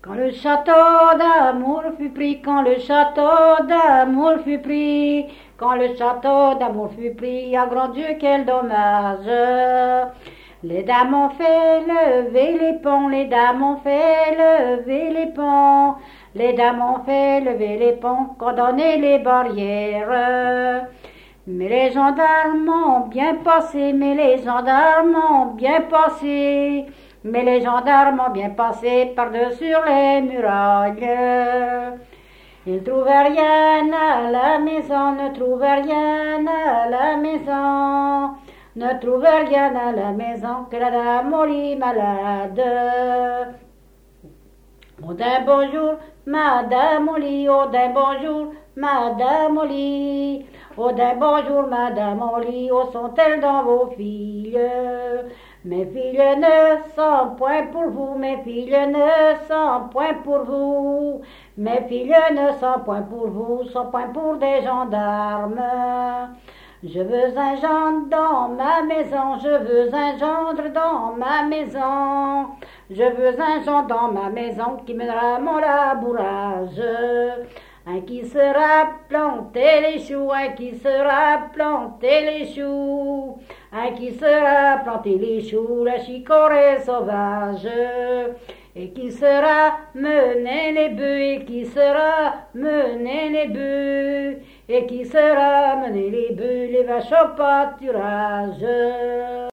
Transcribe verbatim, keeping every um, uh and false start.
Quand le château d'amour fut pris, quand le château d'amour fut pris, quand le château d'amour fut pris, ah grand Dieu, quel dommage! Les dames ont fait lever les ponts, les dames ont fait lever les ponts, les dames ont fait lever les ponts, condamné les barrières. Mais les gendarmes ont bien passé, mais les gendarmes ont bien passé, mais les gendarmes ont bien passé par-dessus les murailles. Ils ne trouvaient rien à la maison, ne trouvaient rien à la maison, ne trouvaient rien à la maison que la dame au lit malade. Oh d'un bonjour, madame au lit, oh d'un bonjour, madame au lit, oh d'un bonjour, madame au lit, où sont-elles dans vos filles? Mes filles ne sont point pour vous, mes filles ne sont point pour vous, mes filles ne sont point pour vous, sont point pour des gendarmes. Je veux un gendre dans ma maison, je veux un gendre dans ma maison, je veux un gendre dans ma maison qui mènera mon labourage. Un qui sera planter les choux, un qui sera planter les choux, un qui sera planter les choux, la chicorée sauvage, et qui sera mener les bœufs, et qui sera mener les bœufs, et qui sera mener les bœufs, les vaches au pâturage.